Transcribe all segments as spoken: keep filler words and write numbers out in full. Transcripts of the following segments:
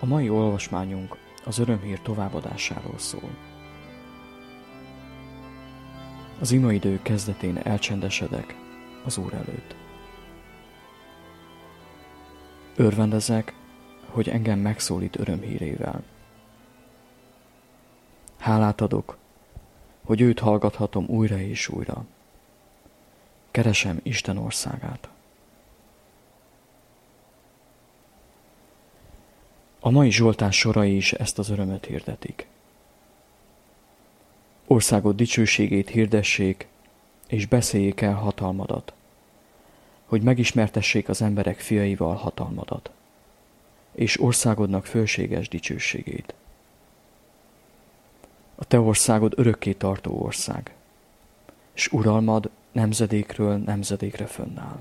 A mai olvasmányunk az örömhír továbbadásáról szól. Az imaidő kezdetén elcsendesedek az Úr előtt. Örvendezek, hogy engem megszólít örömhírével. Hálát adok, hogy őt hallgathatom újra és újra. Keresem Isten országát. A mai Zsoltár sorai is ezt az örömöt hirdetik. Országod dicsőségét hirdessék, és beszéljék el hatalmadat, hogy megismertessék az emberek fiaival hatalmadat, és országodnak fölséges dicsőségét. A te országod örökké tartó ország, és uralmad nemzedékről nemzedékre fönnáll.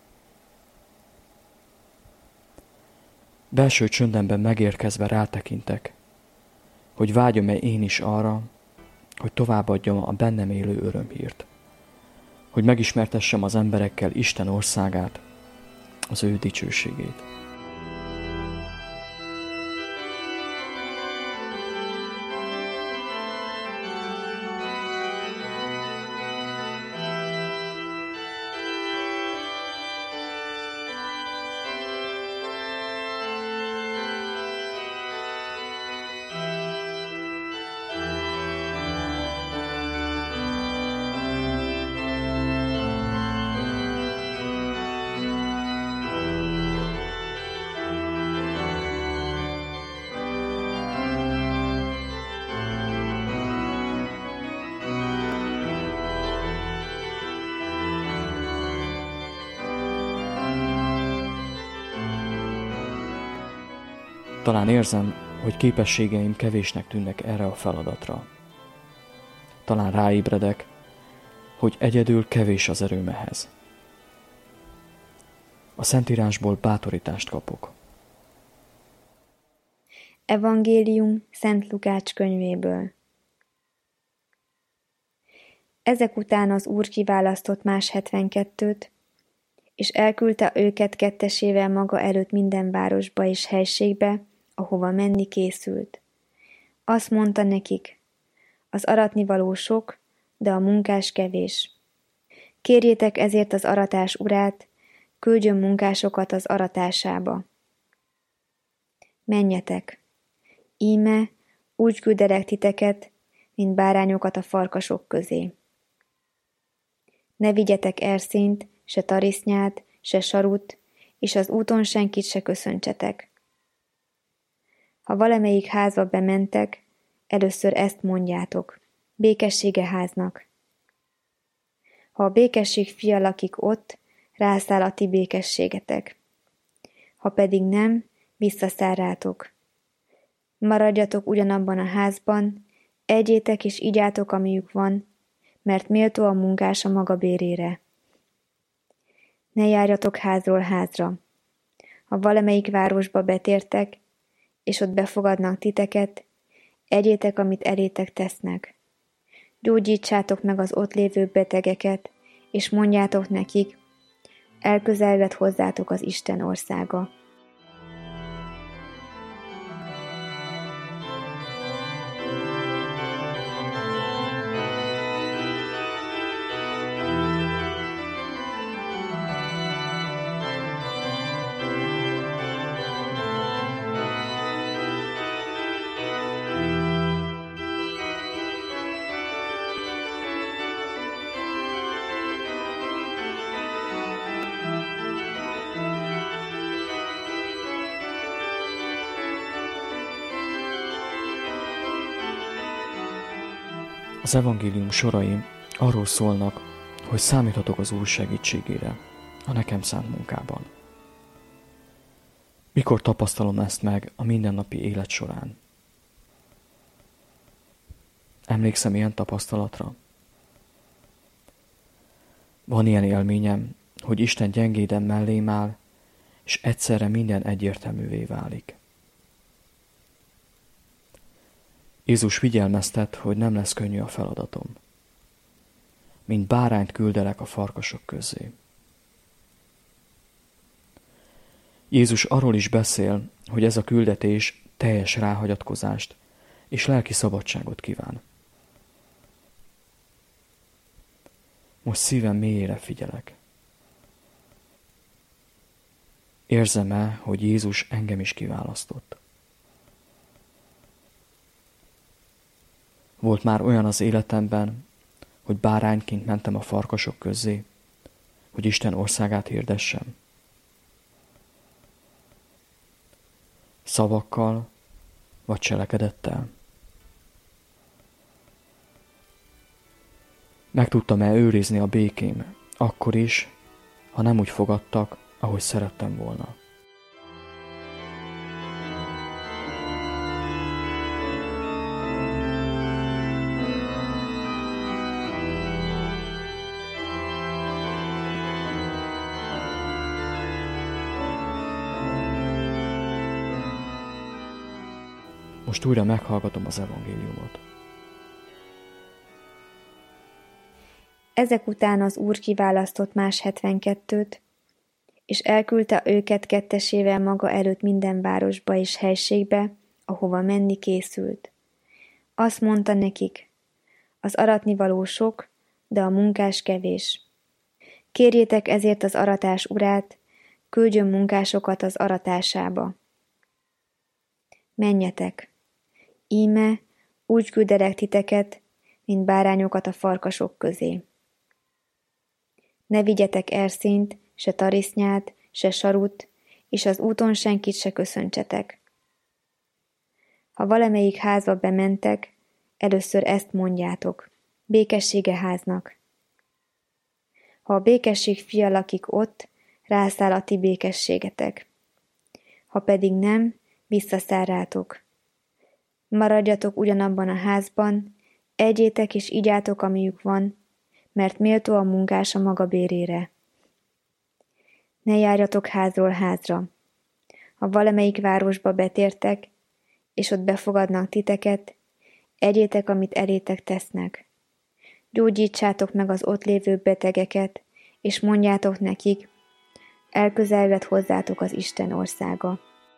Belső csöndemben megérkezve rátekintek, hogy vágyom-e én is arra, hogy továbbadjam a bennem élő örömhírt, hogy megismertessem az emberekkel Isten országát, az ő dicsőségét. Talán érzem, hogy képességeim kevésnek tűnnek erre a feladatra. Talán ráébredek, hogy egyedül kevés az erőm ehhez. A Szentírásból bátorítást kapok. Evangélium Szent Lukács könyvéből. Ezek után az Úr kiválasztott más hetvenkettőt, és elküldte őket kettesével maga előtt minden városba és helységbe, ahova menni készült. Azt mondta nekik, az aratnivaló sok, de a munkás kevés. Kérjétek ezért az aratás urát, küldjön munkásokat az aratásába. Menjetek, íme úgy küldelek titeket, mint bárányokat a farkasok közé. Ne vigyetek erszényt, se tarisznyát, se sarut, és az úton senkit se köszöntsetek. Ha valamelyik házba bementek, először ezt mondjátok, békessége háznak. Ha a békesség fia lakik ott, rászáll a ti békességetek. Ha pedig nem, visszaszáll rátok. Maradjatok ugyanabban a házban, egyétek és igyátok, amiük van, mert méltó a munkás a maga bérére. Ne járjatok házról házra. Ha valamelyik városba betértek, és ott befogadnak titeket, egyétek, amit elétek tesznek. Gyógyítsátok meg az ott lévő betegeket, és mondjátok nekik, elközelvet hozzátok az Isten országa. Az evangélium sorai arról szólnak, hogy számíthatok az Úr segítségére a nekem szánt munkában. Mikor tapasztalom ezt meg a mindennapi élet során? Emlékszem ilyen tapasztalatra? Van ilyen élményem, hogy Isten gyengéden mellém áll, és egyszerre minden egyértelművé válik. Jézus figyelmeztet, hogy nem lesz könnyű a feladatom. Mint bárányt küldelek a farkasok közé. Jézus arról is beszél, hogy ez a küldetés teljes ráhagyatkozást és lelki szabadságot kíván. Most szívem mélyére figyelek. Érzem-e, hogy Jézus engem is kiválasztott? Volt már olyan az életemben, hogy bárányként mentem a farkasok közé, hogy Isten országát hirdessem. Szavakkal vagy cselekedettel? Meg tudtam-e őrizni a békém, akkor is, ha nem úgy fogadtak, ahogy szerettem volna? Most újra meghallgatom az evangéliumot. Ezek után az Úr kiválasztott más hetvenkettőt, és elküldte őket kettesével maga előtt minden városba és helységbe, ahova menni készült. Azt mondta nekik, az aratnivaló sok, de a munkás kevés. Kérjétek ezért az aratás urát, küldjön munkásokat az aratásába. Menjetek! Íme, úgy küldelek titeket, mint bárányokat a farkasok közé. Ne vigyetek erszényt, se tarisznyát, se sarut, és az úton senkit se köszöntsetek. Ha valamelyik házba bementek, először ezt mondjátok, békessége háznak. Ha a békesség fia lakik ott, rászáll a ti békességetek. Ha pedig nem, visszaszáll rátok. Maradjatok ugyanabban a házban, egyétek és igyátok, amiük van, mert méltó a munkás a maga bérére. Ne járjatok házról házra. Ha valamelyik városba betértek, és ott befogadnak titeket, egyétek, amit elétek tesznek. Gyógyítsátok meg az ott lévő betegeket, és mondjátok nekik, elközelvet hozzátok az Isten országa.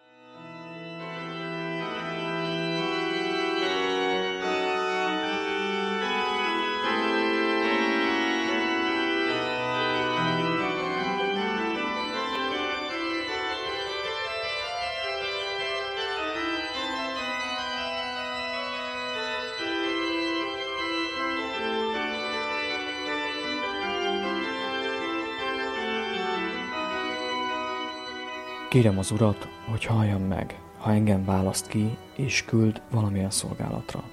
Kérem az Urat, hogy halljam meg, ha engem választ ki és küld valamilyen szolgálatra.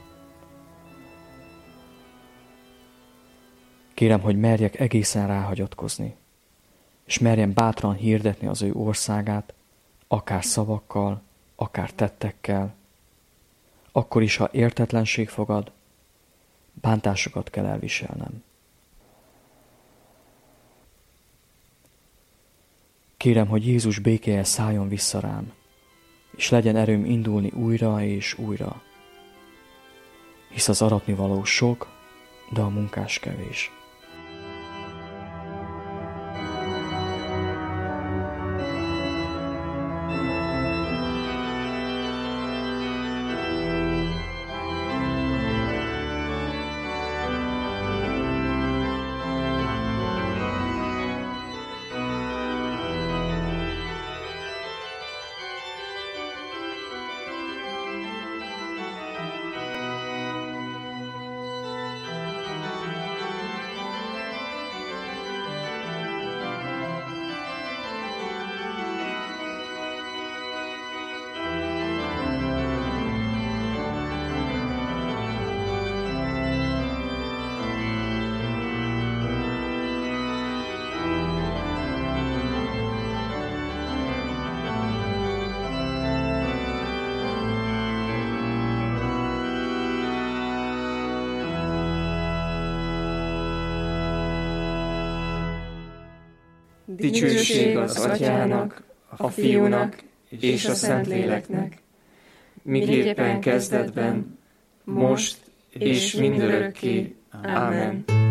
Kérem, hogy merjek egészen ráhagyatkozni, és merjem bátran hirdetni az ő országát, akár szavakkal, akár tettekkel, akkor is, ha értetlenség fogad, bántásokat kell elviselnem. Kérem, hogy Jézus békéje szálljon vissza rám, és legyen erőm indulni újra és újra, hisz az aratnivaló sok, de a munkás kevés. Dicsőség az Atyának, a Fiúnak és a Szentléleknek, miképpen kezdetben, most és mindörökké. Ámen.